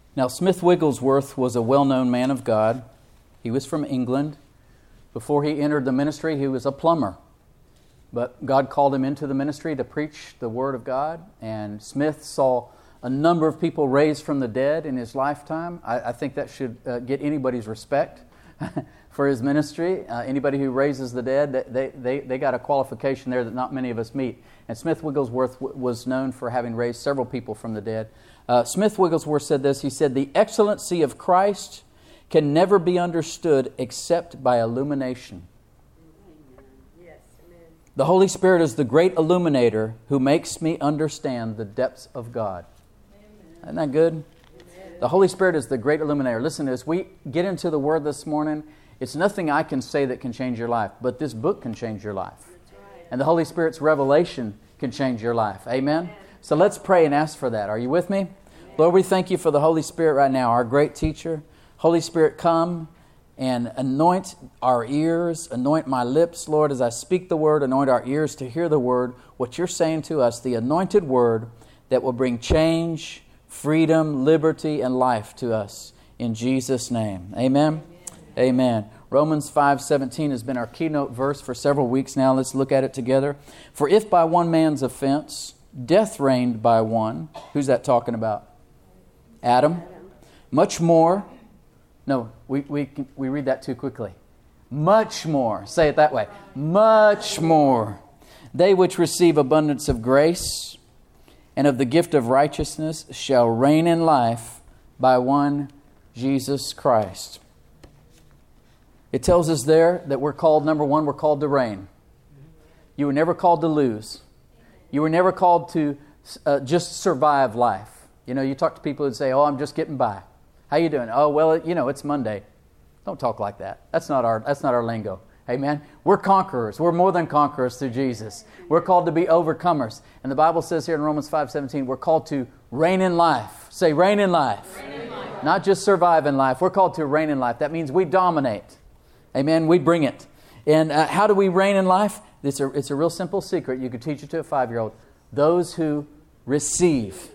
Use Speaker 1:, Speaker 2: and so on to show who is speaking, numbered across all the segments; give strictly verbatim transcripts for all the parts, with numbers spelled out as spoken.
Speaker 1: Now, Smith Wigglesworth was a well-known man of God. He was from England. Before he entered the ministry, he was a plumber. But God called him into the ministry to preach the Word of God. And Smith saw a number of people raised from the dead in his lifetime. I, I think that should uh, get anybody's respect for his ministry. Uh, anybody who raises the dead, they, they, they got a qualification there that not many of us meet. And Smith Wigglesworth w- was known for having raised several people from the dead. Uh, Smith Wigglesworth said this. He said, "The excellency of Christ can never be understood except by illumination.
Speaker 2: Yes, amen.
Speaker 1: The Holy Spirit is the great illuminator who makes me understand the depths of God." Amen. Isn't that good? Amen. The Holy Spirit is the great illuminator. Listen, as we get into the Word this morning, it's nothing I can say that can change your life, but this book can change your life.
Speaker 2: That's right.
Speaker 1: And the Holy Spirit's revelation can change your life. Amen? Amen. So let's pray and ask for that. Are you with me? Amen. Lord, we thank you for the Holy Spirit right now, our great teacher. Holy Spirit, come and anoint our ears, anoint my lips, Lord, as I speak the Word, anoint our ears to hear the Word, what you're saying to us, the anointed Word that will bring change, freedom, liberty, and life to us. In Jesus' name. Amen? Amen. Amen. Romans five seventeen has been our keynote verse for several weeks now. Let's look at it together. "For if by one man's offense death reigned by one," who's that talking about? Adam. "Much more," no, we, we, we read that too quickly. "Much more," say it that way. "Much more, they which receive abundance of grace and of the gift of righteousness shall reign in life by one Jesus Christ." It tells us there that we're called, number one, we're called to reign. You were never called to lose. You were never called to uh, just survive life. You know, you talk to people who say, "Oh, I'm just getting by. How you doing?" "Oh, well, you know, it's Monday." Don't talk like that. That's not our that's not our lingo. Amen. We're conquerors. We're more than conquerors through Jesus. We're called to be overcomers. And the Bible says here in Romans five seventeen, we're called to reign in life. Say, reign in life.
Speaker 2: Reign in life.
Speaker 1: Not just survive in life. We're called to reign in life. That means we dominate. Amen. We bring it. And uh, how do we reign in life? It's a, it's a real simple secret. You could teach it to a five-year-old. Those who receive.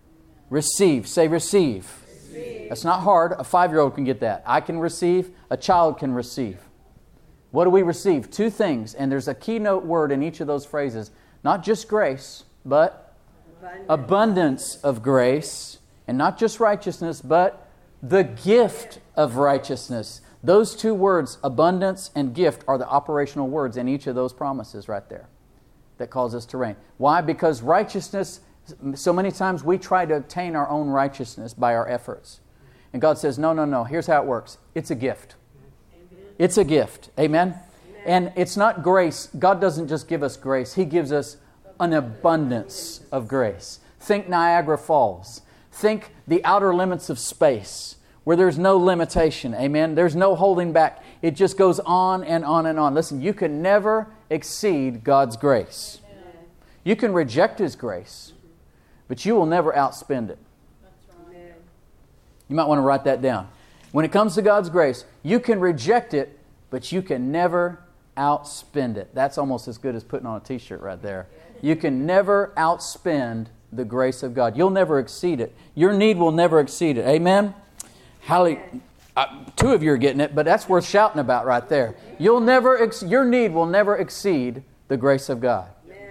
Speaker 1: Receive. Say receive. Receive. That's not hard. A five-year-old can get that. I can receive. A child can receive. What do we receive? Two things. And there's a keynote word in each of those phrases. Not just grace, but abundance, abundance of grace. And not just righteousness, but the gift of righteousness. Those two words, abundance and gift, are the operational words in each of those promises right there that calls us to reign. Why? Because righteousness, so many times we try to obtain our own righteousness by our efforts. And God says, no, no, no. Here's how it works. It's a gift. Amen. It's a gift. Amen? Amen? And it's not grace. God doesn't just give us grace. He gives us an abundance of grace. Think Niagara Falls. Think the outer limits of space, where there's no limitation. Amen? There's no holding back. It just goes on and on and on. Listen, you can never exceed God's grace. Amen. You can reject His grace, but you will never outspend it. That's right. You might want to write that down. When it comes to God's grace, you can reject it, but you can never outspend it. That's almost as good as putting on a t-shirt right there. You can never outspend the grace of God. You'll never exceed it. Your need will never exceed it. Amen? Hallelujah. Uh, two of you are getting it, but that's worth shouting about right there. You'll never, ex- your need will never exceed the grace of God.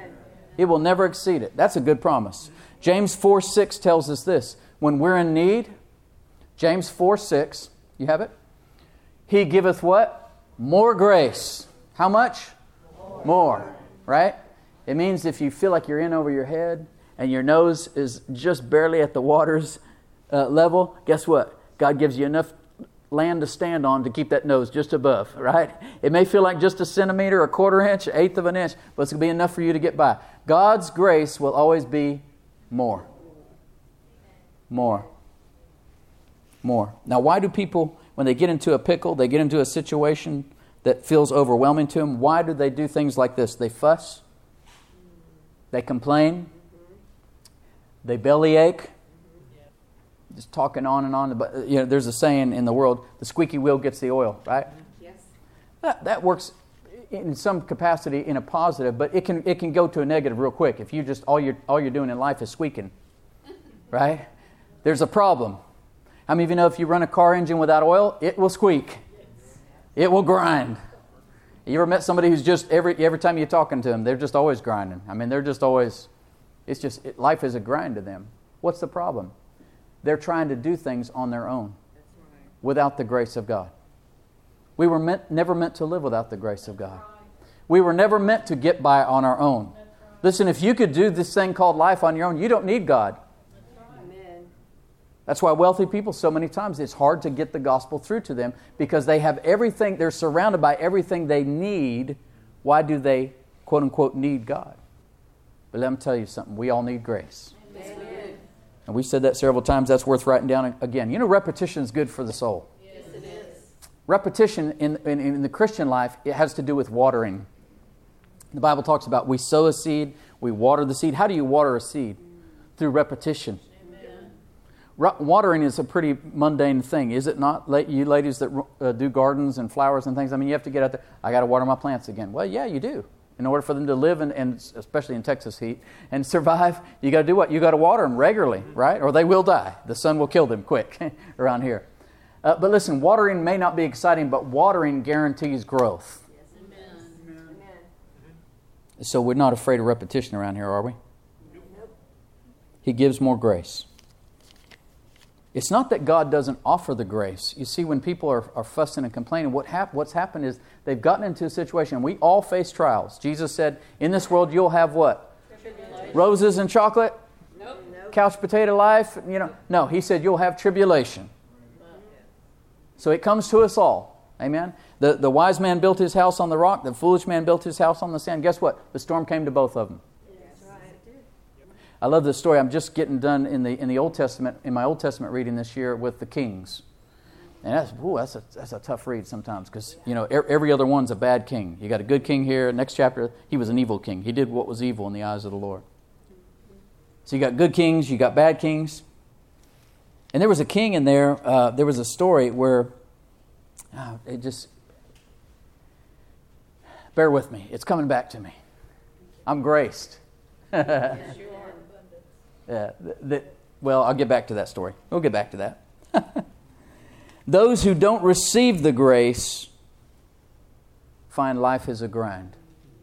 Speaker 1: It will never exceed it. That's a good promise. James four six tells us this. When we're in need, James four six, you have it? He giveth what? More grace. How much? More. More. Right? It means if you feel like you're in over your head and your nose is just barely at the water's uh, level, guess what? God gives you enough land to stand on to keep that nose just above, right? It may feel like just a centimeter, a quarter inch, an eighth of an inch, but it's going to be enough for you to get by. God's grace will always be more. More. More. Now, why do people, when they get into a pickle, they get into a situation that feels overwhelming to them, why do they do things like this? They fuss. They complain. They bellyache. Just talking on and on. But you know, there's a saying in the world: the squeaky wheel gets the oil. Right?
Speaker 2: Yes.
Speaker 1: That that works in some capacity in a positive, but it can it can go to a negative real quick if you just all you're all you're doing in life is squeaking. Right? There's a problem. How many of you know if you run a car engine without oil, it will squeak. It will grind. You ever met somebody who's just, every every time you're talking to them, they're just always grinding. I mean, they're just always, it's just, it, life is a grind to them. What's the problem? They're trying to do things on their own without the grace of God. We were meant, never meant to live without the grace of God. We were never meant to get by on our own. Listen, if you could do this thing called life on your own, you don't need God.
Speaker 2: Amen.
Speaker 1: That's why wealthy people, so many times, it's hard to get the gospel through to them because they have everything, they're surrounded by everything they need. Why do they, quote unquote, need God? But let me tell you something. We all need grace.
Speaker 2: Amen.
Speaker 1: And we said that several times. That's worth writing down again. You know, repetition is good for the soul.
Speaker 2: Yes, it is.
Speaker 1: Repetition in, in, in the Christian life, it has to do with watering. The Bible talks about we sow a seed, we water the seed. How do you water a seed? Through repetition.
Speaker 2: Amen.
Speaker 1: Ru- watering is a pretty mundane thing, is it not? La- you ladies that uh, do gardens and flowers and things, I mean, you have to get out there. I got to water my plants again. Well, yeah, you do. In order for them to live, and, and especially in Texas heat, and survive, you got to do what? You got to water them regularly, right? Or they will die. The sun will kill them quick around here. Uh, but listen, watering may not be exciting, but watering guarantees growth. So we're not afraid of repetition around here, are we?
Speaker 2: Nope.
Speaker 1: He gives more grace. It's not that God doesn't offer the grace. You see, when people are, are fussing and complaining, what hap- what's happened is they've gotten into a situation. We all face trials. Jesus said, in this world you'll have what? Roses and chocolate?
Speaker 2: Nope. Nope.
Speaker 1: Couch potato life? You know, no, he said you'll have tribulation. So it comes to us all. Amen? The, the wise man built his house on the rock. The foolish man built his house on the sand. Guess what? The storm came to both of them.
Speaker 2: That's right.
Speaker 1: I love this story. I'm just getting done in the in the Old Testament, in my Old Testament reading this year with the kings. And that's, ooh, that's, a, that's a tough read sometimes because, you know, every other one's a bad king. You got a good king here. Next chapter, he was an evil king. He did what was evil in the eyes of the Lord. So you got good kings, you got bad kings. And there was a king in there. Uh, there was a story where oh, it just... Bear with me. It's coming back to me. I'm graced.
Speaker 2: Yes, you are.
Speaker 1: Yeah, th- th- well, I'll get back to that story. We'll get back to that. Those who don't receive the grace find life is a grind.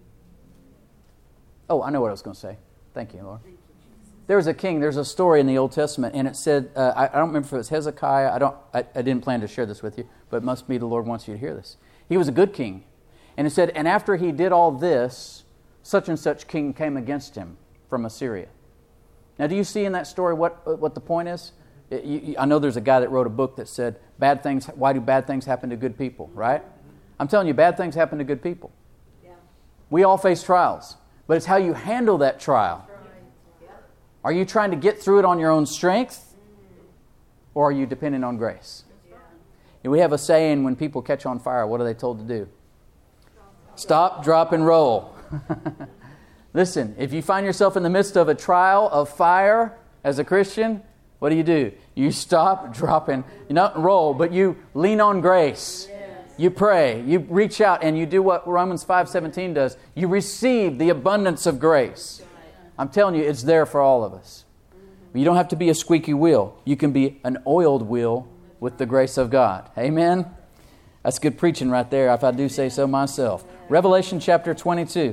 Speaker 1: Oh, I know what I was going to say. Thank you, Lord. There was a king. There's a story in the Old Testament, and it said, uh, I, I don't remember if it was Hezekiah. I don't. I, I didn't plan to share this with you, but it must be the Lord wants you to hear this. He was a good king. And it said, and after he did all this, such and such king came against him from Assyria. Now, do you see in that story what what the point is? It, you, I know there's a guy that wrote a book that said, "Bad things. Why do bad things happen to good people?" Right? I'm telling you, bad things happen to good people.
Speaker 2: Yeah.
Speaker 1: We all face trials, but it's how you handle that trial.
Speaker 2: Yeah.
Speaker 1: Are you trying to get through it on your own strength, or are you depending on grace?
Speaker 2: Yeah.
Speaker 1: And we have a saying: when people catch on fire, what are they told to do? Stop, drop, and roll. Listen, if you find yourself in the midst of a trial of fire as a Christian, what do you do? You stop, drop, and you not roll, but you lean on grace.
Speaker 2: Yes.
Speaker 1: You pray, you reach out, and you do what Romans five seventeen does. You receive the abundance of grace. I'm telling you, it's there for all of us. You don't have to be a squeaky wheel. You can be an oiled wheel with the grace of God. Amen? That's good preaching right there, if I do say so myself. Revelation chapter twenty-two.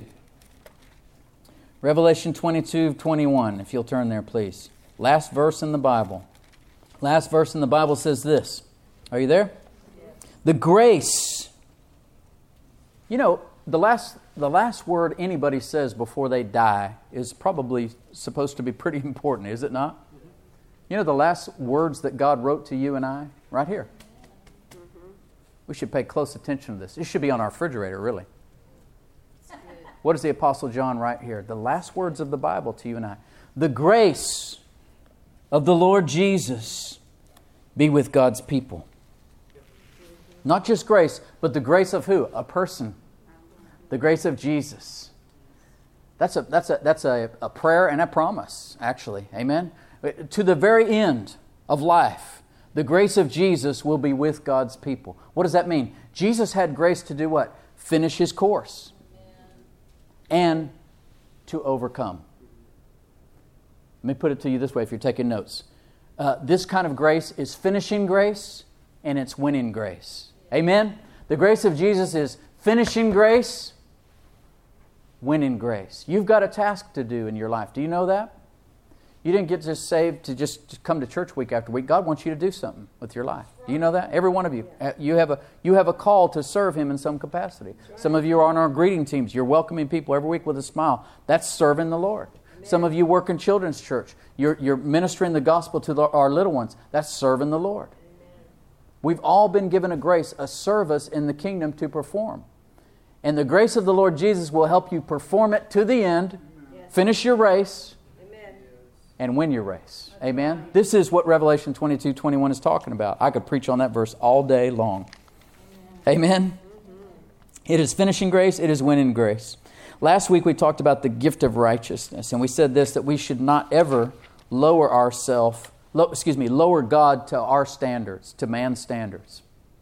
Speaker 1: Revelation twenty-two, twenty-one, if you'll turn there, please. Last verse in the Bible. Last verse in the Bible says this. Are you there? Yes. The grace. You know, the last the last word anybody says before they die is probably supposed to be pretty important, is it not? Mm-hmm. You know the last words that God wrote to you and I? Right here. Mm-hmm. We should pay close attention to this. This should be on our refrigerator, really. What does the Apostle John write here? The last words of the Bible to you and I. The grace of the Lord Jesus be with God's people. Not just grace, but the grace of who? A person. The grace of Jesus. That's a that's a that's a, a prayer and a promise, actually. Amen. To the very end of life, the grace of Jesus will be with God's people. What does that mean? Jesus had grace to do what? Finish His course. And to overcome. Let me put it to you this way if you're taking notes. Uh, this kind of grace is finishing grace and it's winning grace. Amen? The grace of Jesus is finishing grace, winning grace. You've got a task to do in your life. Do you know that? You didn't get just saved to just come to church week after week. God wants you to do something with your life. Do you know that? Every one of you. You have a you have a call to serve Him in some capacity. Some of you are on our greeting teams. You're welcoming people every week with a smile. That's serving the Lord. Some of you work in children's church. You're, you're ministering the gospel to the, our little ones. That's serving the Lord. We've all been given a grace, a service in the kingdom to perform. And the grace of the Lord Jesus will help you perform it to the end, finish your race, and win your race. Amen? This is what Revelation twenty-two twenty-one is talking about. I could preach on that verse all day long. Amen? Amen? It is finishing grace. It is winning grace. Last week we talked about the gift of righteousness. And we said this, that we should not ever lower ourselves, lo, excuse me, lower God to our standards, to man's standards.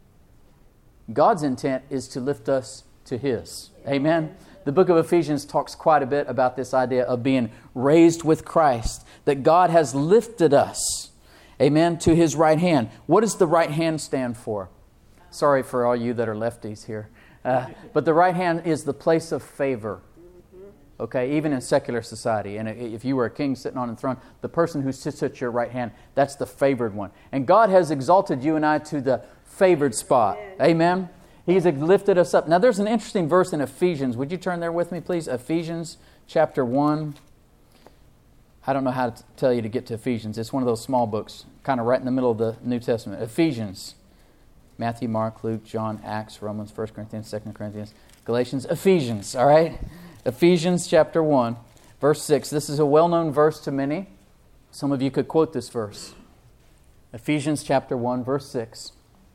Speaker 1: God's intent is to lift us to His. Amen? The book of Ephesians talks quite a bit about this idea of being raised with Christ, that God has lifted us, amen, to His right hand. What does the right hand stand for? Sorry for all you that are lefties here. Uh, but the right hand is the place of favor. Okay, even in secular society. And if you were a king sitting on a throne, the person who sits at your right hand, that's the favored one. And God has exalted you and I to the favored spot. Amen? He's lifted us up. Now there's an interesting verse in Ephesians. Would you turn there with me, please? Ephesians chapter one. I don't know how to tell you to get to Ephesians. It's one of those small books, kind of right in the middle of the New Testament. Ephesians. Matthew, Mark, Luke, John, Acts, Romans, First Corinthians, Second Corinthians, Galatians, Ephesians. All right? Ephesians chapter one, verse six. This is a well-known verse to many. Some of you could quote this verse. Ephesians chapter one, verse six.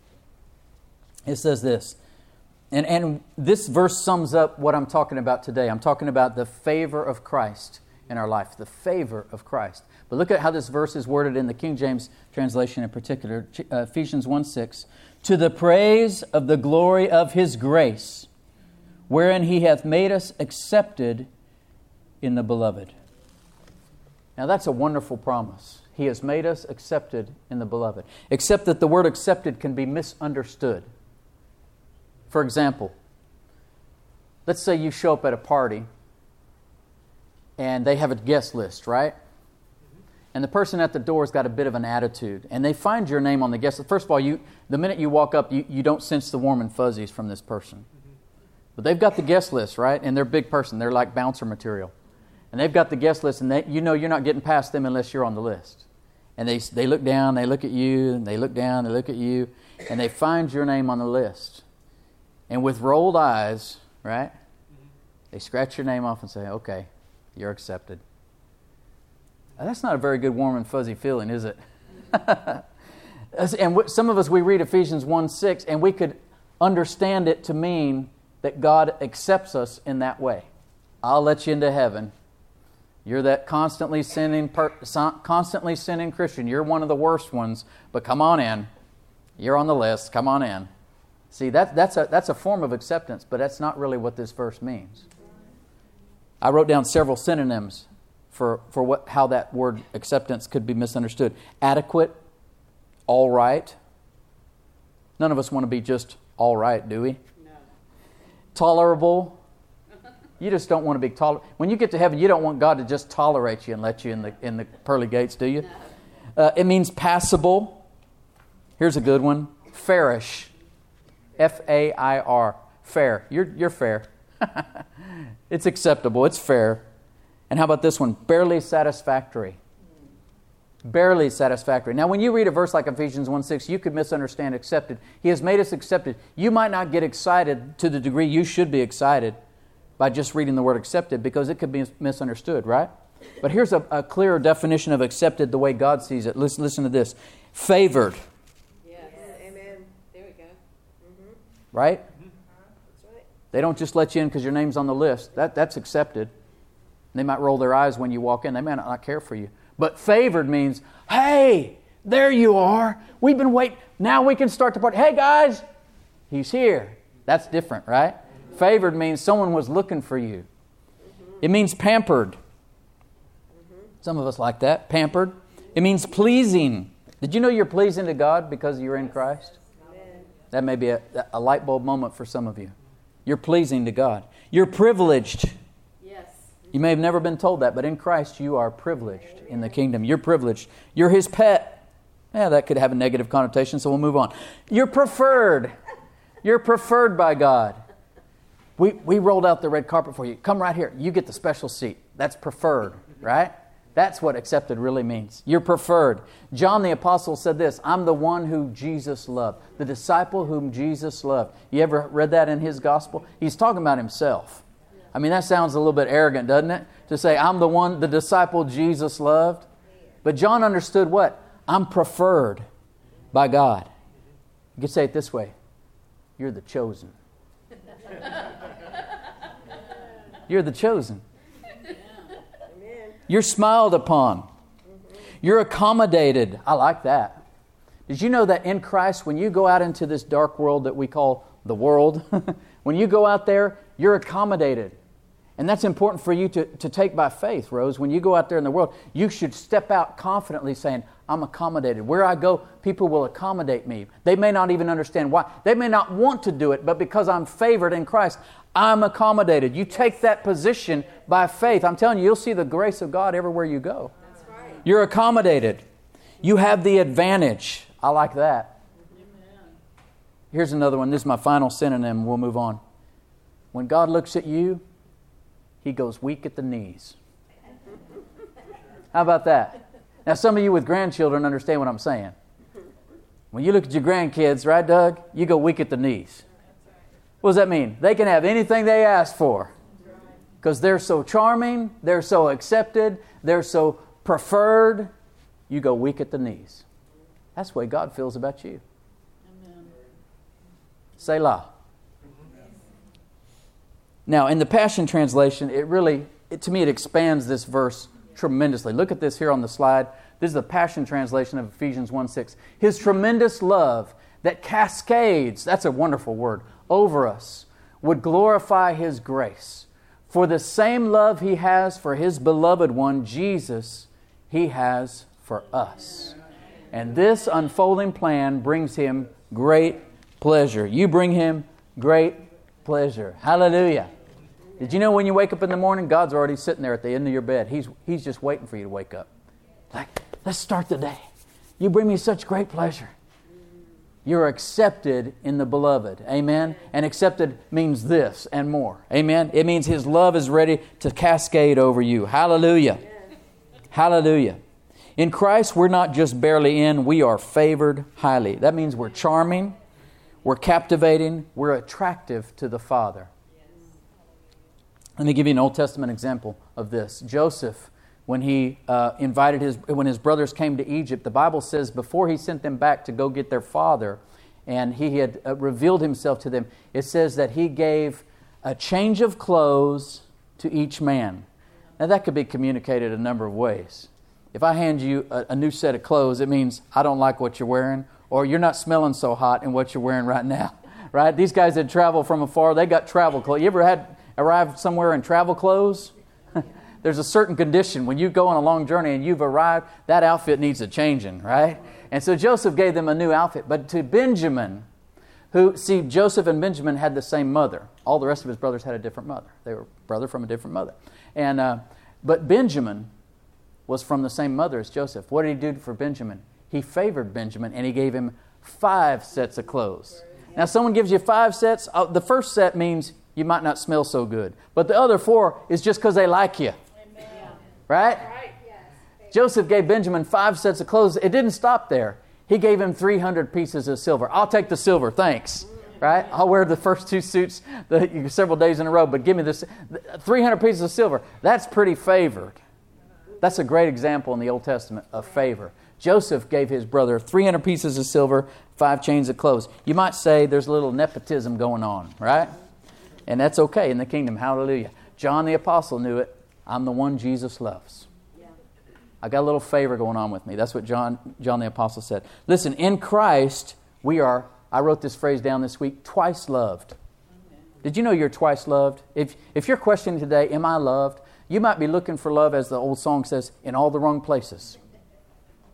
Speaker 1: It says this. And, and this verse sums up what I'm talking about today. I'm talking about the favor of Christ in our life. The favor of Christ. But look at how this verse is worded in the King James translation in particular. Ephesians one six. To the praise of the glory of His grace, wherein He hath made us accepted in the Beloved. Now that's a wonderful promise. He has made us accepted in the Beloved. Except that the word accepted can be misunderstood. For example, let's say you show up at a party and they have a guest list, right? And the person at the door has got a bit of an attitude. And they find your name on the guest list. First of all, you, the minute you walk up, you, you don't sense the warm and fuzzies from this person. But they've got the guest list, right? And they're a big person. They're like bouncer material. And they've got the guest list, and they, you know you're not getting past them unless you're on the list. And they they look down, they look at you, and they look down, they look at you, and they find your name on the list. And with rolled eyes, right, they scratch your name off and say, okay, you're accepted. Now, that's not a very good warm and fuzzy feeling, is it? And some of us, we read Ephesians one six, and we could understand it to mean that God accepts us in that way. I'll let you into heaven. You're that constantly sinning, per, constantly sinning Christian. You're one of the worst ones, but come on in. You're on the list. Come on in. See, that, that's a that's a form of acceptance, but that's not really what this verse means. I wrote down several synonyms for for what how that word acceptance could be misunderstood. Adequate, all right. None of us want to be just all right, do we? No. Tolerable. You just don't want to be tolerant. When you get to heaven, you don't want God to just tolerate you and let you in the in the pearly gates, do you? No. Uh, it means passable. Here's a good one. Fairish. F A I R. Fair. You're you're fair. It's acceptable. It's fair. And how about this one? Barely satisfactory. Barely satisfactory. Now, when you read a verse like Ephesians one six, you could misunderstand accepted. He has made us accepted. You might not get excited to the degree you should be excited by just reading the word accepted, because it could be misunderstood, right? But here's a, a clearer definition of accepted the way God sees it. Listen, listen to this. Favored.
Speaker 2: Yes. Amen. There we go. Mm-hmm.
Speaker 1: Right?
Speaker 2: Mm-hmm. That's right.
Speaker 1: They don't just let you in because your name's on the list. That That's accepted. They might roll their eyes when you walk in. They may not care for you. But favored means, hey, there you are. We've been waiting. Now we can start the party. Hey, guys, he's here. That's different, right? Mm-hmm. Favored means someone was looking for you. Mm-hmm. It means pampered. Mm-hmm. Some of us like that. Pampered. It means pleasing. Did you know you're pleasing to God because you're in Christ?
Speaker 2: Amen.
Speaker 1: That may be a, a light bulb moment for some of you. You're pleasing to God. You're privileged.
Speaker 2: Yes.
Speaker 1: You may have never been told that, but in Christ you are privileged in the kingdom. You're privileged. You're His pet. Yeah, that could have a negative connotation, so we'll move on. You're preferred. You're preferred by God. We we rolled out the red carpet for you. Come right here. You get the special seat. That's preferred, right? That's what accepted really means. You're preferred. John the Apostle said this, I'm the one who Jesus loved. The disciple whom Jesus loved. You ever read that in his gospel? He's talking about himself. I mean, that sounds a little bit arrogant, doesn't it? To say, I'm the one, the disciple Jesus loved. But John understood what? I'm preferred by God. You could say it this way. You're the chosen. You're the chosen. You're smiled upon. You're accommodated. I like that. Did you know that in Christ, when you go out into this dark world that we call the world, when you go out there, you're accommodated. And that's important for you to, to take by faith, Rose. When you go out there in the world, you should step out confidently saying, I'm accommodated. Where I go, people will accommodate me. They may not even understand why. They may not want to do it, but because I'm favored in Christ, I'm accommodated. You take that position by faith. I'm telling you, you'll see the grace of God everywhere you go.
Speaker 2: That's right.
Speaker 1: You're accommodated. You have the advantage. I like that.
Speaker 2: Amen.
Speaker 1: Here's another one. This is my final synonym. We'll move on. When God looks at you, He goes weak at the knees. How about that? Now, some of you with grandchildren understand what I'm saying. When you look at your grandkids, right, Doug? You go weak at the knees. What does that mean? They can have anything they ask for. Because they're so charming, they're so accepted, they're so preferred. You go weak at the knees. That's the way God feels about you.
Speaker 2: Amen.
Speaker 1: Selah. Now, in the Passion Translation, it really, it, to me, it expands this verse tremendously. Look at this here on the slide. This is the Passion Translation of Ephesians one six. His tremendous love that cascades, that's a wonderful word, over us, would glorify His grace. For the same love He has for His beloved one, Jesus, He has for us. And this unfolding plan brings Him great pleasure. You bring Him great pleasure. Hallelujah. Did you know when you wake up in the morning, God's already sitting there at the end of your bed. He's, he's just waiting for you to wake up. Like, let's start the day. You bring me such great pleasure. You're accepted in the beloved. Amen? And accepted means this and more. Amen? It means His love is ready to cascade over you. Hallelujah. Hallelujah. In Christ, we're not just barely in, we are favored highly. That means we're charming, we're captivating, we're attractive to the Father. Let me give you an Old Testament example of this. Joseph, when he uh, invited his, when his brothers came to Egypt, the Bible says before he sent them back to go get their father, and he had uh, revealed himself to them, it says that he gave a change of clothes to each man. Now that could be communicated a number of ways. If I hand you a, a new set of clothes, it means I don't like what you're wearing, or you're not smelling so hot in what you're wearing right now. Right? These guys that travel from afar, they got travel clothes. You ever had arrived somewhere in travel clothes? There's a certain condition. When you go on a long journey and you've arrived, that outfit needs a changing, right? And so Joseph gave them a new outfit. But to Benjamin, who, see, Joseph and Benjamin had the same mother. All the rest of his brothers had a different mother. They were brother from a different mother. And uh, but Benjamin was from the same mother as Joseph. What did he do for Benjamin? He favored Benjamin and he gave him five sets of clothes. Now, someone gives you five sets. Uh, the first set means you might not smell so good. But the other four is just because they like you. Amen. Right?
Speaker 2: Right. Yes.
Speaker 1: Joseph gave Benjamin five sets of clothes. It didn't stop there. He gave him three hundred pieces of silver. I'll take the silver, thanks. Right? I'll wear the first two suits the, several days in a row, but give me this three hundred pieces of silver. That's pretty favored. That's a great example in the Old Testament of favor. Joseph gave his brother three hundred pieces of silver, five chains of clothes. You might say there's a little nepotism going on, right? And that's okay in the kingdom. Hallelujah. John the Apostle knew it. I'm the one Jesus loves. Yeah. I got a little favor going on with me. That's what John, John the Apostle said. Listen, in Christ, we are, I wrote this phrase down this week, twice loved. Amen. Did you know you're twice loved? If, if you're questioning today, am I loved? You might be looking for love, as the old song says, in all the wrong places.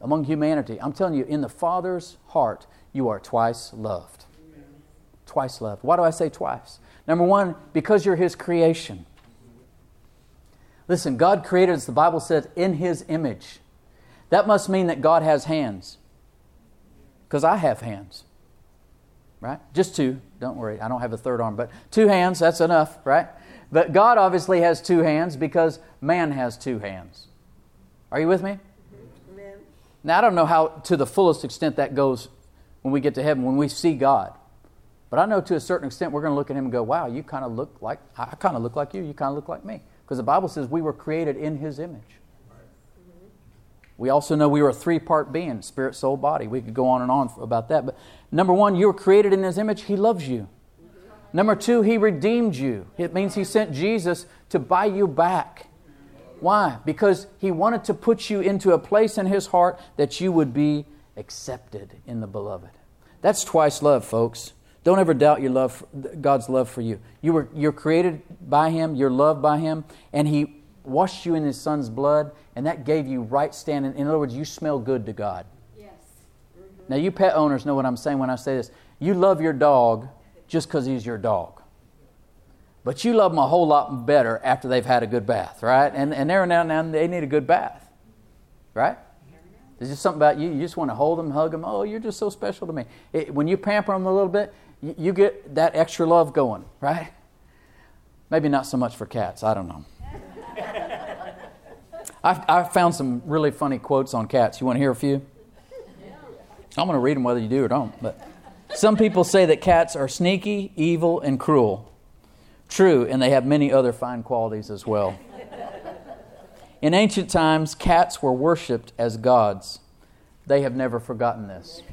Speaker 1: among humanity. I'm telling you, in the Father's heart, you are twice loved. Amen. Twice loved. Why do I say twice? Number one, because you're His creation. Listen, God created us, the Bible says, in His image. That must mean that God has hands. Because I have hands. Right? Just two. Don't worry, I don't have a third arm. But two hands, that's enough, right? But God obviously has two hands because man has two hands. Are you with me?
Speaker 2: Amen.
Speaker 1: Now, I don't know how, to the fullest extent that goes when we get to heaven, when we see God. But I know to a certain extent we're going to look at Him and go, wow, you kind of look like, I kind of look like you, you kind of look like me. Because the Bible says we were created in His image. Mm-hmm. We also know we were a three-part being, spirit, soul, body. We could go on and on about that. But number one, you were created in His image. He loves you. Mm-hmm. Number two, He redeemed you. It means He sent Jesus to buy you back. Why? Because He wanted to put you into a place in His heart that you would be accepted in the Beloved. That's twice love, folks. Don't ever doubt your love, God's love for you. You were you're created by Him, you're loved by Him, and He washed you in His Son's blood, and that gave you right standing. In other words, you smell good to God.
Speaker 2: Yes. Mm-hmm.
Speaker 1: Now, you pet owners know what I'm saying when I say this. You love your dog just because he's your dog. But you love them a whole lot better after they've had a good bath, right? And and every now and then they need a good bath, right? There's just something about you. You just want to hold them, hug them. Oh, you're just so special to me. It, when you pamper them a little bit, you, you get that extra love going, right? Maybe not so much for cats. I don't know. I've, I've found some really funny quotes on cats. You want to hear a few? I'm going to read them whether you do or don't. But some people say that cats are sneaky, evil, and cruel. True, and they have many other fine qualities as well. In ancient times, cats were worshipped as gods. They have never forgotten this.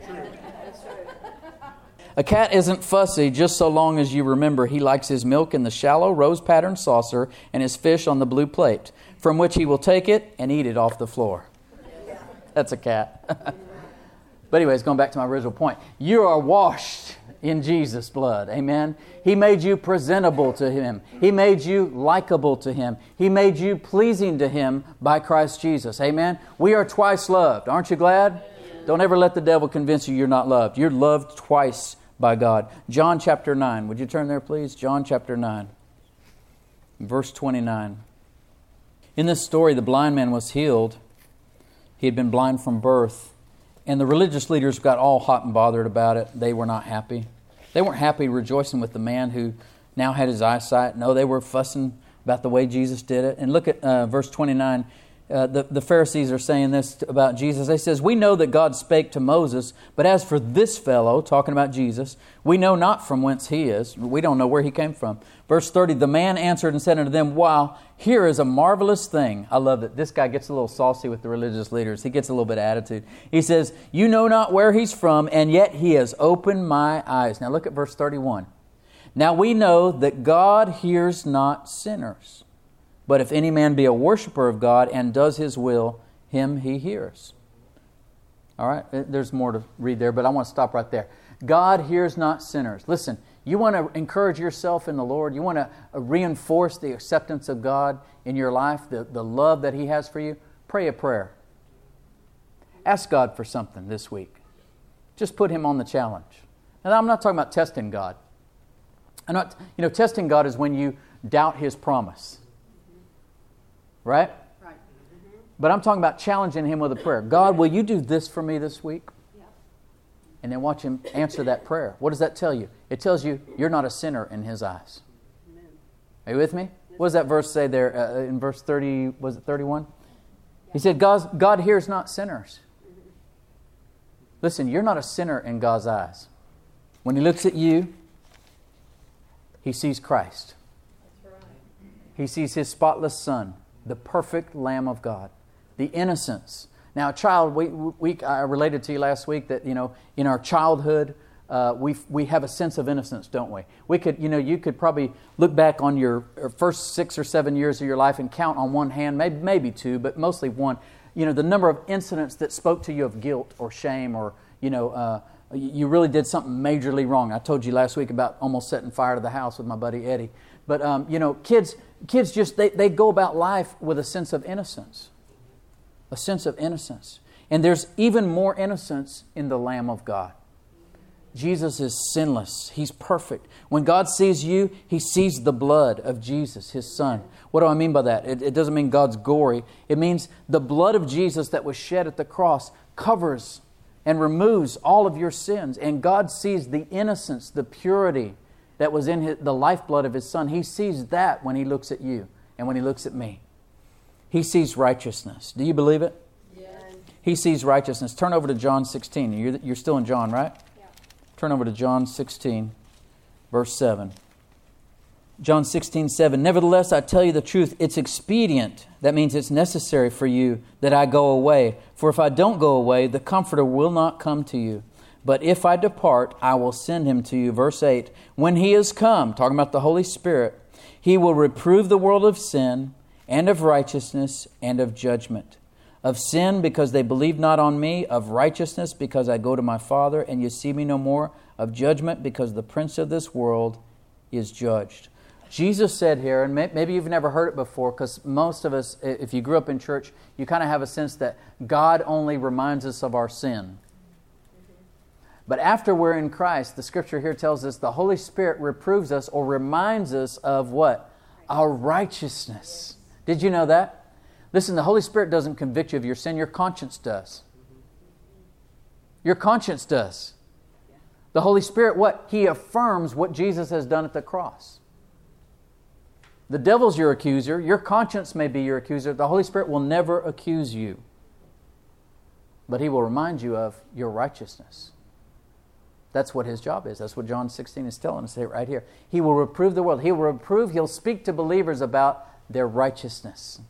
Speaker 1: A cat isn't fussy just so long as you remember he likes his milk in the shallow rose-patterned saucer and his fish on the blue plate, from which he will take it and eat it off the floor. That's a cat. But anyways, going back to my original point. You are washed in Jesus' blood. Amen. He made you presentable to Him. He made you likable to Him. He made you pleasing to Him by Christ Jesus. Amen. We are twice loved. Aren't you glad? Don't ever let the devil convince you you're not loved. You're loved twice by God. John chapter nine. Would you turn there, please? John chapter nine. Verse twenty-nine. In this story, the blind man was healed. He had been blind from birth. And the religious leaders got all hot and bothered about it. They were not happy. They weren't happy rejoicing with the man who now had his eyesight. No, they were fussing about the way Jesus did it. And look at uh, verse twenty-nine. Uh, the, the Pharisees are saying this about Jesus. They says, we know that God spake to Moses, but as for this fellow, talking about Jesus, we know not from whence he is. We don't know where he came from. Verse thirty, the man answered and said unto them, wow, here is a marvelous thing. I love that this guy gets a little saucy with the religious leaders. He gets a little bit of attitude. He says, you know not where he's from, and yet he has opened my eyes. Now look at verse thirty-one. Now we know that God hears not sinners. But if any man be a worshiper of God and does His will, him He hears. All right, there's more to read there, but I want to stop right there. God hears not sinners. Listen, you want to encourage yourself in the Lord. You want to reinforce the acceptance of God in your life, the, the love that He has for you. Pray a prayer. Ask God for something this week. Just put Him on the challenge. And I'm not talking about testing God. I'm not, you know, testing God is when you doubt His promise. Right?
Speaker 2: Right. Mm-hmm.
Speaker 1: But I'm talking about challenging Him with a prayer. God, will you do this for me this week?
Speaker 2: Yep.
Speaker 1: And then watch Him answer that prayer. What does that tell you? It tells you you're not a sinner in His eyes.
Speaker 2: Amen.
Speaker 1: Are you with me? What does that verse say there uh, in verse thirty? Was it thirty-one? He said, God, God hears not sinners.
Speaker 2: Mm-hmm.
Speaker 1: Listen, you're not a sinner in God's eyes. When He looks at you, He sees Christ.
Speaker 2: That's right.
Speaker 1: He sees His spotless Son, the perfect Lamb of God, the innocence. Now, a child, we, we, I related to you last week that, you know, in our childhood, uh, we we have a sense of innocence, don't we? We could, you know, you could probably look back on your first six or seven years of your life and count on one hand, maybe, maybe two, but mostly one, you know, the number of incidents that spoke to you of guilt or shame or, you know, uh, you really did something majorly wrong. I told you last week about almost setting fire to the house with my buddy Eddie. But, um, you know, kids... Kids just, they, they go about life with a sense of innocence. A sense of innocence. And there's even more innocence in the Lamb of God. Jesus is sinless. He's perfect. When God sees you, He sees the blood of Jesus, His Son. What do I mean by that? It, it doesn't mean God's gory. It means the blood of Jesus that was shed at the cross covers and removes all of your sins. And God sees the innocence, the purity that was in his, the lifeblood of His Son. He sees that when He looks at you and when He looks at me. He sees righteousness. Do you believe it?
Speaker 2: Yes.
Speaker 1: He sees righteousness. Turn over to John sixteen. You're, you're still in John, right?
Speaker 2: Yeah.
Speaker 1: Turn over to John sixteen, verse seven. John sixteen, seven. Nevertheless, I tell you the truth, it's expedient. That means it's necessary for you that I go away. For if I don't go away, the Comforter will not come to you. But if I depart, I will send Him to you. Verse eight. When He is come, talking about the Holy Spirit, He will reprove the world of sin and of righteousness and of judgment. Of sin, because they believe not on me. Of righteousness, because I go to my Father, and you see me no more. Of judgment, because the prince of this world is judged. Jesus said here, and maybe you've never heard it before, because most of us, if you grew up in church, you kind of have a sense that God only reminds us of our sin. But after we're in Christ, the Scripture here tells us the Holy Spirit reproves us or reminds us of what? Our righteousness. Did you know that? Listen, the Holy Spirit doesn't convict you of your sin. Your conscience does. Your conscience does. The Holy Spirit, what? He affirms what Jesus has done at the cross. The devil's your accuser. Your conscience may be your accuser. The Holy Spirit will never accuse you. But He will remind you of your righteousness. That's what His job is. That's what John sixteen is telling us right here. He will reprove the world. He will reprove, He'll speak to believers about their righteousness.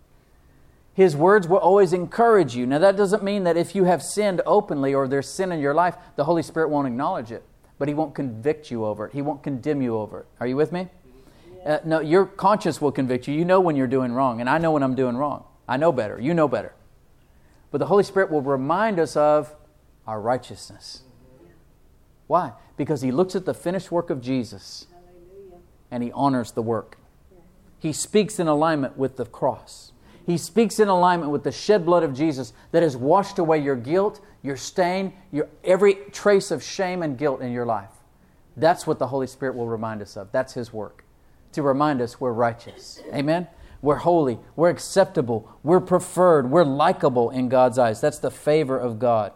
Speaker 1: His words will always encourage you. Now that doesn't mean that if you have sinned openly or there's sin in your life, the Holy Spirit won't acknowledge it. But He won't convict you over it. He won't condemn you over it. Are you with me? Uh, no, your conscience will convict you. You know when you're doing wrong. And I know when I'm doing wrong. I know better. You know better. But the Holy Spirit will remind us of our righteousness. Why? Because He looks at the finished work of Jesus and He honors the work. He speaks in alignment with the cross. He speaks in alignment with the shed blood of Jesus that has washed away your guilt, your stain, your every trace of shame and guilt in your life. That's what the Holy Spirit will remind us of. That's His work. To remind us we're righteous. Amen? We're holy. We're acceptable. We're preferred. We're likable in God's eyes. That's the favor of God.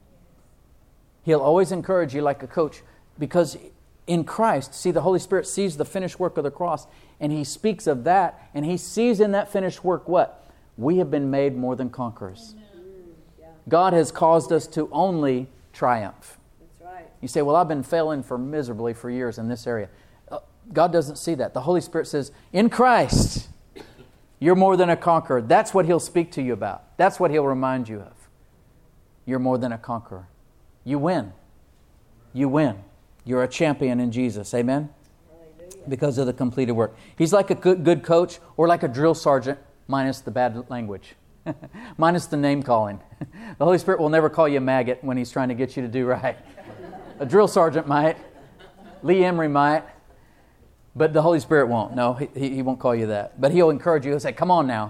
Speaker 1: He'll always encourage you like a coach because in Christ, see, the Holy Spirit sees the finished work of the cross and He speaks of that and He sees in that finished work what? We have been made more than conquerors. Yeah. God has caused us to only triumph.
Speaker 2: That's right.
Speaker 1: You say, well, I've been failing for miserably for years in this area. Uh, God doesn't see that. The Holy Spirit says, in Christ, you're more than a conqueror. That's what He'll speak to you about. That's what He'll remind you of. You're more than a conqueror. You win. You win. You're a champion in Jesus. Amen? Hallelujah. Because of the completed work. He's like a good, good coach or like a drill sergeant minus the bad language. Minus the name calling. The Holy Spirit will never call you a maggot when He's trying to get you to do right. A drill sergeant might. Lee Emery might. But the Holy Spirit won't. No, he, he won't call you that. But He'll encourage you. He'll say, come on now.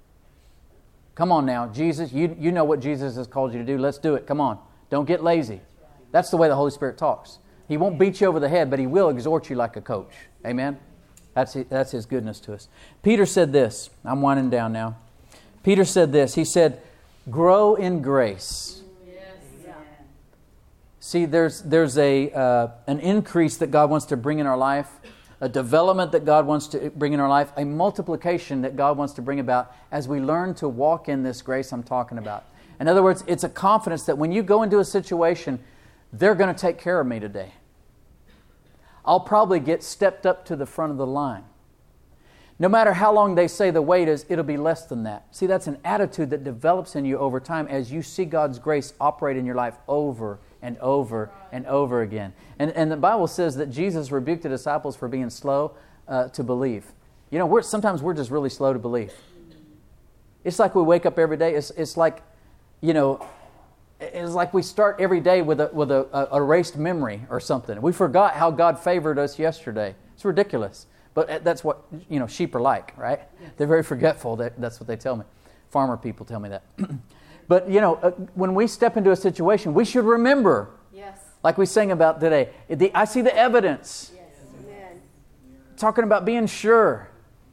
Speaker 1: Come on now. Jesus, you, you know what Jesus has called you to do. Let's do it. Come on. Don't get lazy. That's the way the Holy Spirit talks. He won't beat you over the head, but He will exhort you like a coach. Amen? That's, that's His goodness to us. Peter said this. I'm winding down now. Peter said this. He said, grow in grace.
Speaker 2: Yes.
Speaker 1: See, there's, there's a, uh, an increase that God wants to bring in our life, a development that God wants to bring in our life, a multiplication that God wants to bring about as we learn to walk in this grace I'm talking about. In other words, it's a confidence that when you go into a situation, they're going to take care of me today. I'll probably get stepped up to the front of the line. No matter how long they say the wait is, it'll be less than that. See, that's an attitude that develops in you over time as you see God's grace operate in your life over and over and over again. And, and the Bible says that Jesus rebuked the disciples for being slow uh, to believe. You know, we're, sometimes we're just really slow to believe. It's like we wake up every day. It's, it's like, you know, it's like we start every day with a with a, a erased memory or something. We forgot how God favored us yesterday. It's ridiculous. But that's what, you know, sheep are like, right? They're very forgetful. That, that's what they tell me. Farmer people tell me that. But, you know, uh, when we step into a situation, we should remember,
Speaker 2: Yes.
Speaker 1: like we sang about today, the, I see the evidence.
Speaker 2: Yes. Amen.
Speaker 1: Talking about being sure.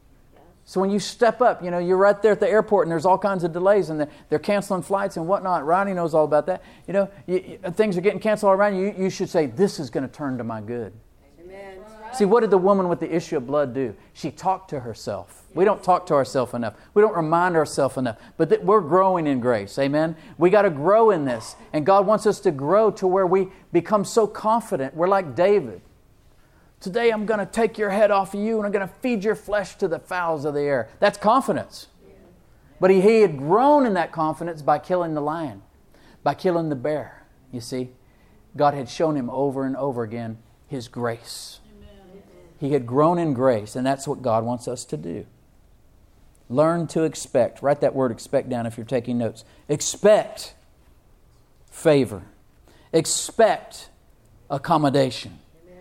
Speaker 1: So when you step up, you know, you're right there at the airport and there's all kinds of delays and they're, they're canceling flights and whatnot. Ronnie knows all about that. You know, you, you, things are getting canceled all around you. You should say, this is going to turn to my good.
Speaker 2: Amen.
Speaker 1: See, what did the woman with the issue of blood do? She talked to herself. We don't talk to ourselves enough. We don't remind ourselves enough. But th- we're growing in grace. Amen? We got to grow in this. And God wants us to grow to where we become so confident. We're like David. Today I'm going to take your head off of you and I'm going to feed your flesh to the fowls of the air. That's confidence. But he, he had grown in that confidence by killing the lion, by killing the bear. You see, God had shown him over and over again His grace. Amen. He had grown in grace, and that's what God wants us to do. Learn to expect. Write that word expect down if you're taking notes. Expect favor. Expect accommodation.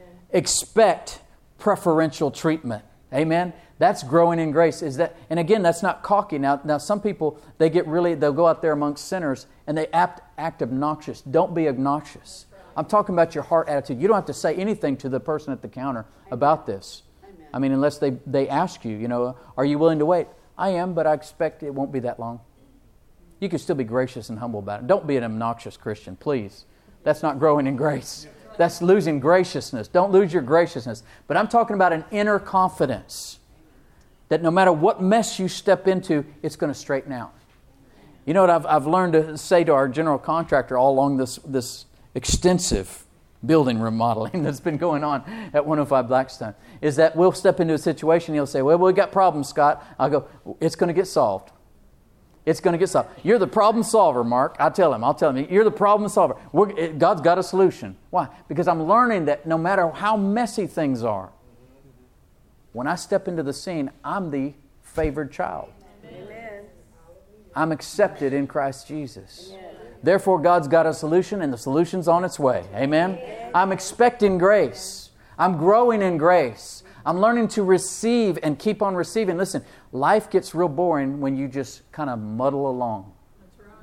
Speaker 1: Expect preferential treatment. Amen? That's growing in grace. Is that? And again, that's not cocky. Now, now some people, they get really, they'll go out there amongst sinners and they act, act obnoxious. Don't be obnoxious. I'm talking about your heart attitude. You don't have to say anything to the person at the counter about this. I mean, unless they, they ask you, you know, are you willing to wait? I am, but I expect it won't be that long. You can still be gracious and humble about it. Don't be an obnoxious Christian, please. That's not growing in grace. That's losing graciousness. Don't lose your graciousness. But I'm talking about an inner confidence that no matter what mess you step into, it's going to straighten out. You know what I've, I've learned to say to our general contractor all along this, this extensive building remodeling that's been going on at one oh five Blackstone is that we'll step into a situation, he'll say, well, we got problems, Scott. I'll go, it's going to get solved. It's going to get solved. You're the problem solver, Mark. I tell him, I'll tell him, you're the problem solver. We're, God's got a solution. Why? Because I'm learning that no matter how messy things are, when I step into the scene, I'm the favored child.
Speaker 2: Amen.
Speaker 1: I'm accepted in Christ Jesus. Amen. Therefore, God's got a solution and the solution's on its way. Amen? Amen. I'm expecting grace. I'm growing in grace. I'm learning to receive and keep on receiving. Listen, life gets real boring when you just kind of muddle along. That's right.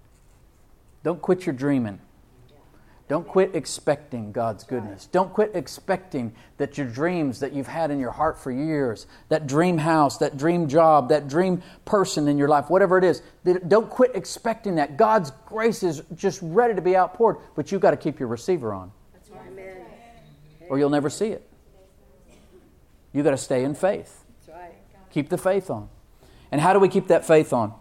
Speaker 1: Don't quit your dreaming. Don't quit expecting God's goodness. Don't quit expecting that your dreams that you've had in your heart for years, that dream house, that dream job, that dream person in your life, whatever it is, don't quit expecting that. God's grace is just ready to be outpoured, but you've got to keep your receiver on.
Speaker 2: That's right. Amen.
Speaker 1: Or you'll never see it. You've got to stay in faith.
Speaker 2: That's right.
Speaker 1: Keep the faith on. And how do we keep that faith on?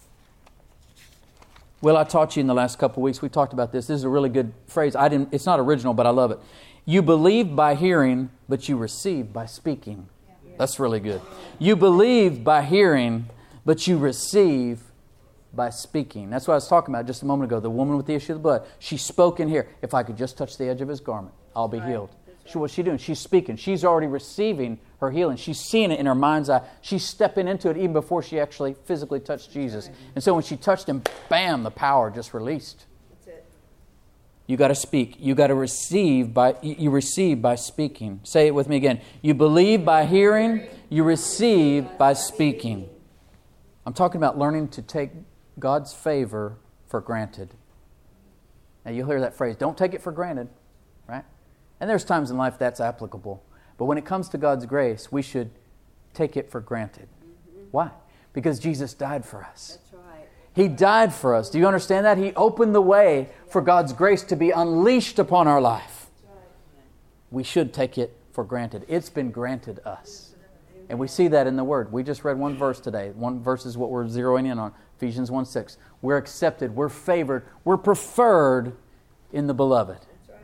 Speaker 1: Well, I taught you in the last couple of weeks. We talked about this. This is a really good phrase. I didn't. It's not original, but I love it. You believe by hearing, but you receive by speaking. That's really good. You believe by hearing, but you receive by speaking. That's what I was talking about just a moment ago. The woman with the issue of the blood. She spoke in here. If I could just touch the edge of His garment, I'll be healed. She, what's she doing? She's speaking. She's already receiving her healing. She's seeing it in her mind's eye. She's stepping into it even before she actually physically touched Jesus. And so when she touched Him, bam, the power just released.
Speaker 2: That's it.
Speaker 1: You got to speak. You got to receive by you receive by speaking. Say it with me again. You believe by hearing. You receive by speaking. I'm talking about learning to take God's favor for granted. Now you'll hear that phrase. Don't take it for granted, right? And there's times in life that's applicable. But when it comes to God's grace, we should take it for granted. Mm-hmm. Why? Because Jesus died for us.
Speaker 2: That's right.
Speaker 1: He died for us. Do you understand that? He opened the way for God's grace to be unleashed upon our life.
Speaker 2: That's right.
Speaker 1: We should take it for granted. It's been granted us. And we see that in the Word. We just read one verse today. One verse is what we're zeroing in on. Ephesians one six. We're accepted. We're favored. We're preferred in the Beloved.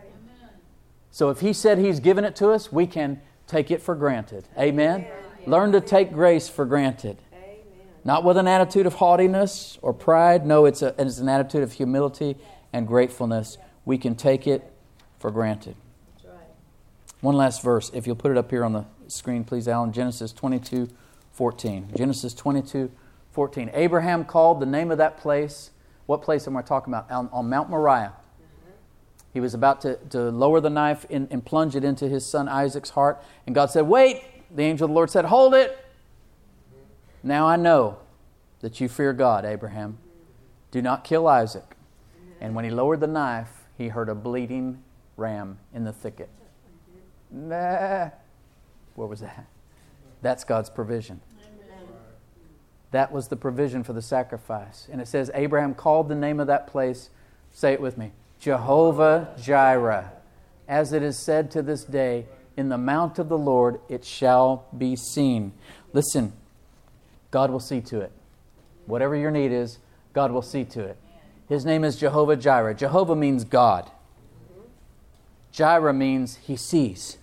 Speaker 1: So if He said He's given it to us, we can take it for granted. Amen? Amen. Learn to take grace for granted.
Speaker 2: Amen.
Speaker 1: Not with an attitude of haughtiness or pride. No, it's, a, it's an attitude of humility and gratefulness. We can take it for granted.
Speaker 2: That's right.
Speaker 1: One last verse. If you'll put it up here on the screen, please, Alan. Genesis twenty-two fourteen. Genesis twenty-two fourteen. Abraham called the name of that place. What place am I talking about? On, on Mount Moriah. He was about to, to lower the knife in, and plunge it into his son Isaac's heart. And God said, wait. The angel of the Lord said, hold it. Now I know that you fear God, Abraham. do not kill Isaac. And when he lowered the knife, he heard a bleeding ram in the thicket. Nah. Where was that? That's God's provision. That was the provision for the sacrifice. And it says Abraham called the name of that place, say it with me, Jehovah Jireh. As it is said to this day, in the mount of the Lord it shall be seen. Listen, God will see to it. Whatever your need is, God will see to it. His name is Jehovah Jireh. Jehovah means God. Jireh means He sees.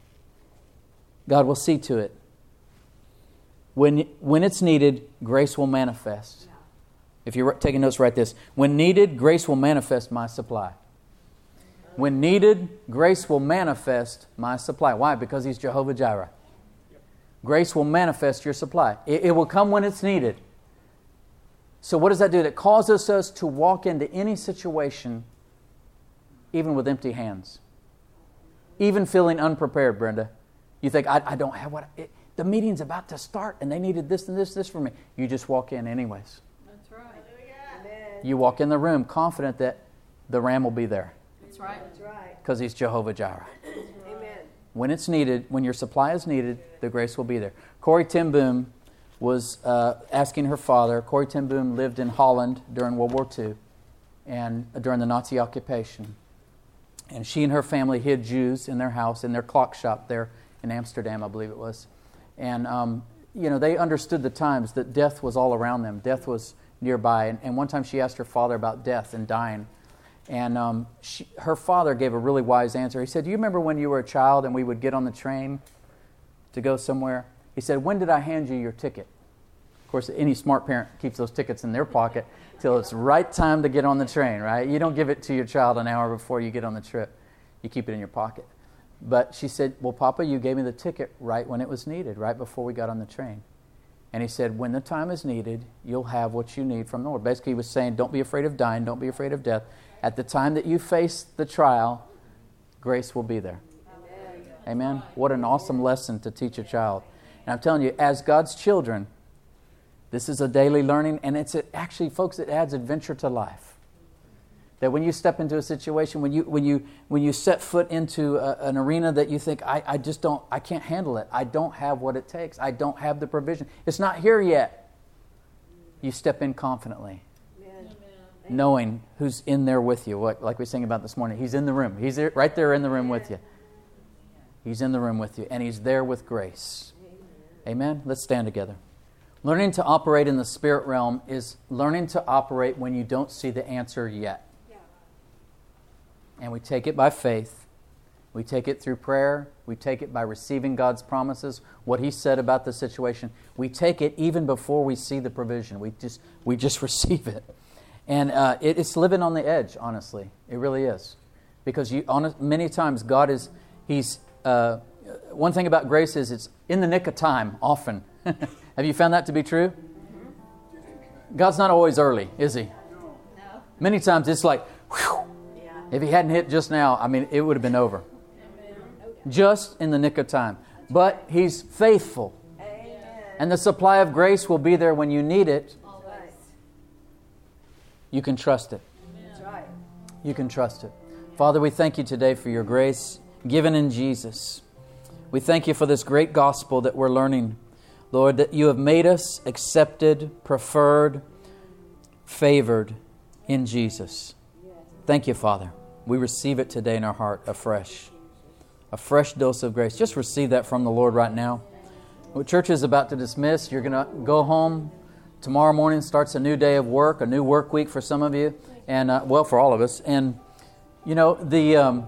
Speaker 1: God will see to it. When, when it's needed, grace will manifest. If you're taking notes, write this. When needed, grace will manifest my supply. When needed, grace will manifest my supply. Why? Because He's Jehovah Jireh. Grace will manifest your supply. It, it will come when it's needed. So what does that do? It causes us to walk into any situation even with empty hands. Even feeling unprepared, Brenda. You think, I, I don't have what... It, the meeting's about to start and they needed this and this, this for me. You just walk in anyways.
Speaker 2: That's right.
Speaker 1: You walk in the room confident that the ram will be there.
Speaker 2: That's right. That's right.
Speaker 1: Because He's Jehovah Jireh.
Speaker 2: Amen.
Speaker 1: When it's needed, when your supply is needed, the grace will be there. Corrie ten Boom was uh, asking her father. Corrie ten Boom lived in Holland during World War Two and uh, during the Nazi occupation. And she and her family hid Jews in their house, in their clock shop there in Amsterdam, I believe it was. And, um, you know, they understood the times that death was all around them. Death was nearby. And, and one time she asked her father about death and dying. And um, she, her father gave a really wise answer. He said, do you remember when you were a child and we would get on the train to go somewhere? He said, when did I hand you your ticket? Of course, any smart parent keeps those tickets in their pocket till it's right time to get on the train, right? You don't give it to your child an hour before you get on the trip. You keep it in your pocket. But she said, well, Papa, you gave me the ticket right when it was needed, right before we got on the train. And he said, when the time is needed, you'll have what you need from the Lord. Basically, he was saying, don't be afraid of dying. Don't be afraid of death. At the time that you face the trial, grace will be there. Amen. Amen. What an awesome lesson to teach a child. And I'm telling you, as God's children, this is a daily learning. And it's a, actually, folks, it adds adventure to life. That when you step into a situation, when you when you when you set foot into a, an arena that you think, I, I just don't, I can't handle it. I don't have what it takes. I don't have the provision. It's not here yet. You step in confidently, Amen. Knowing who's in there with you. What, like we sang about this morning, He's in the room. He's there, right there in the room with you. He's in the room with you, and He's there with grace. Amen. Let's stand together. Learning to operate in the spirit realm is learning to operate when you don't see the answer yet. And we take it by faith. We take it through prayer. We take it by receiving God's promises, what He said about the situation. We take it even before we see the provision. We just we just receive it. And uh, it, it's living on the edge, honestly. It really is. Because you, on, many times God is, He's, uh, one thing about grace is it's in the nick of time, often. Have you found that to be true? God's not always early, is He? No. Many times it's like, whew. If He hadn't hit just now, I mean, it would have been over. Amen. Just in the nick of time. But He's faithful. Amen. And the supply of grace will be there when you need it. Always. You can trust it. Amen. You can trust it. Father, we thank You today for Your grace given in Jesus. We thank You for this great gospel that we're learning. Lord, that You have made us accepted, preferred, favored in Jesus. Thank You, Father. We receive it today in our heart afresh. A fresh dose of grace. Just receive that from the Lord right now. Well, church is about to dismiss. You're going to go home. Tomorrow morning starts a new day of work, a new work week for some of you. And, uh, well, for all of us. And, you know, the um,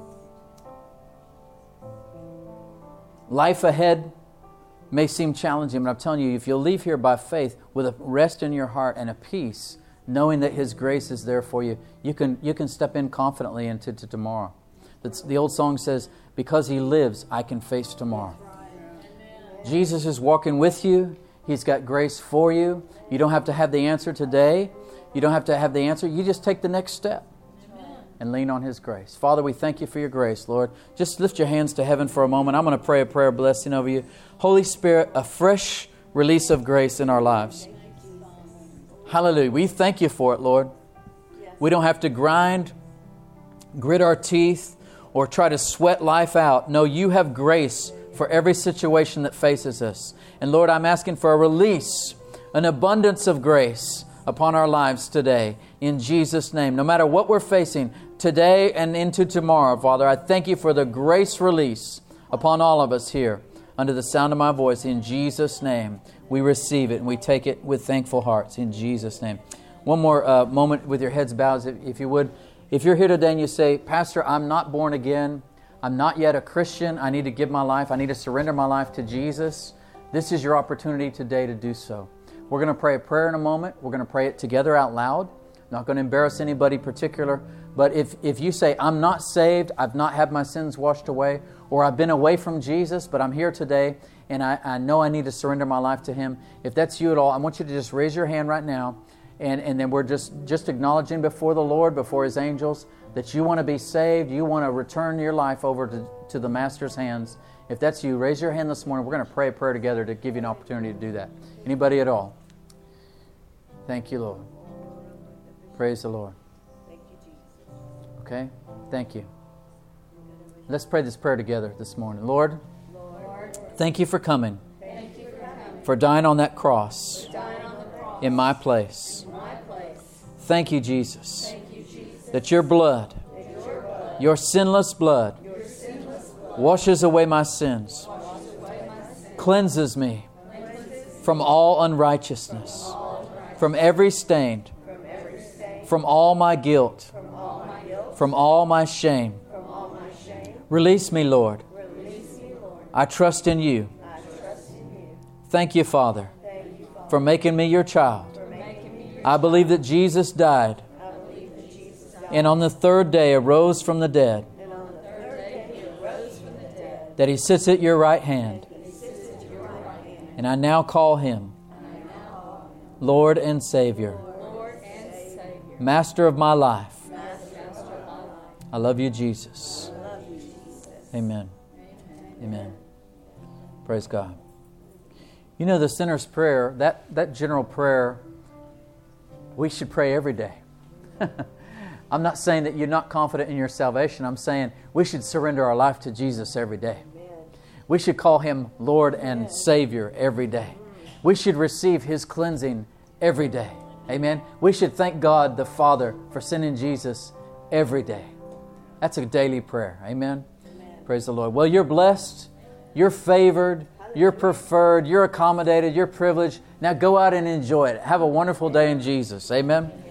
Speaker 1: life ahead may seem challenging, but I'm telling you, if you'll leave here by faith with a rest in your heart and a peace, knowing that His grace is there for you, you can you can step in confidently into to tomorrow. That's, the old song says, because He lives, I can face tomorrow. Jesus is walking with you. He's got grace for you. You don't have to have the answer today. You don't have to have the answer. You just take the next step and lean on His grace. Father, we thank You for Your grace, Lord. Just lift your hands to heaven for a moment. I'm going to pray a prayer blessing over you. Holy Spirit, a fresh release of grace in our lives. Hallelujah. We thank you for it, Lord. We don't have to grind, grit our teeth, or try to sweat life out. No, you have grace for every situation that faces us. And Lord, I'm asking for a release, an abundance of grace upon our lives today. In Jesus' name, no matter what we're facing today and into tomorrow, Father, I thank you for the grace release upon all of us here under the sound of my voice. In Jesus' name, we receive it and we take it with thankful hearts. In Jesus' name. One more uh, moment with your heads bowed, if, if you would. If you're here today and you say, Pastor, I'm not born again. I'm not yet a Christian. I need to give my life. I need to surrender my life to Jesus. This is your opportunity today to do so. We're going to pray a prayer in a moment. We're going to pray it together out loud. Not going to embarrass anybody particular. But if, if you say, I'm not saved, I've not had my sins washed away, or I've been away from Jesus, but I'm here today and I, I know I need to surrender my life to Him. If that's you at all, I want you to just raise your hand right now. And, and then we're just, just acknowledging before the Lord, before His angels, that you want to be saved. You want to return your life over to, to the Master's hands. If that's you, raise your hand this morning. We're going to pray a prayer together to give you an opportunity to do that. Anybody at all? Thank you, Lord. Praise the Lord.
Speaker 2: Thank you, Jesus.
Speaker 1: Okay? Thank you. Let's pray this prayer together this morning. Lord,
Speaker 2: Lord,
Speaker 1: thank you for coming,
Speaker 2: thank you for coming.
Speaker 1: for dying on that cross
Speaker 2: Dying on the cross.
Speaker 1: in my place.
Speaker 2: In my place.
Speaker 1: Thank you, Jesus,
Speaker 2: Thank you, Jesus.
Speaker 1: that your blood,
Speaker 2: That your blood,
Speaker 1: your sinless blood,
Speaker 2: your sinless blood,
Speaker 1: washes away my sins,
Speaker 2: washes away my sins,
Speaker 1: cleanses me
Speaker 2: cleanses
Speaker 1: from all unrighteousness,
Speaker 2: all unrighteousness,
Speaker 1: from every stain,
Speaker 2: from every stain,
Speaker 1: from all my guilt,
Speaker 2: from all my guilt,
Speaker 1: from all my shame.
Speaker 2: from all my shame.
Speaker 1: Release me, Lord.
Speaker 2: Release me, Lord.
Speaker 1: I trust in you.
Speaker 2: I trust in you.
Speaker 1: Thank you, Father,
Speaker 2: Thank you, Father,
Speaker 1: for making me your child.
Speaker 2: for making me your
Speaker 1: I believe that Jesus died
Speaker 2: I believe that Jesus died.
Speaker 1: and on the third day arose from the dead,
Speaker 2: And on the third day He arose from the dead.
Speaker 1: that He sits at your right hand.
Speaker 2: And He sits at your right hand.
Speaker 1: And I now call Him Lord and Savior,
Speaker 2: Lord and Savior.
Speaker 1: Master of my life.
Speaker 2: Master of my life.
Speaker 1: I love you, Jesus.
Speaker 2: I love you, Jesus.
Speaker 1: Amen. Amen. Praise God. You know, the sinner's prayer, that, that general prayer, we should pray every day. I'm not saying that you're not confident in your salvation. I'm saying we should surrender our life to Jesus every day.
Speaker 2: Amen.
Speaker 1: We should call Him Lord and Savior every day. We should receive His cleansing every day. Amen. We should thank God the Father for sending Jesus every day. That's a daily prayer. Amen.
Speaker 2: Amen.
Speaker 1: Praise the Lord. Well, you're blessed. You're favored. You're preferred. You're accommodated. You're privileged. Now go out and enjoy it. Have a wonderful day in Jesus. Amen.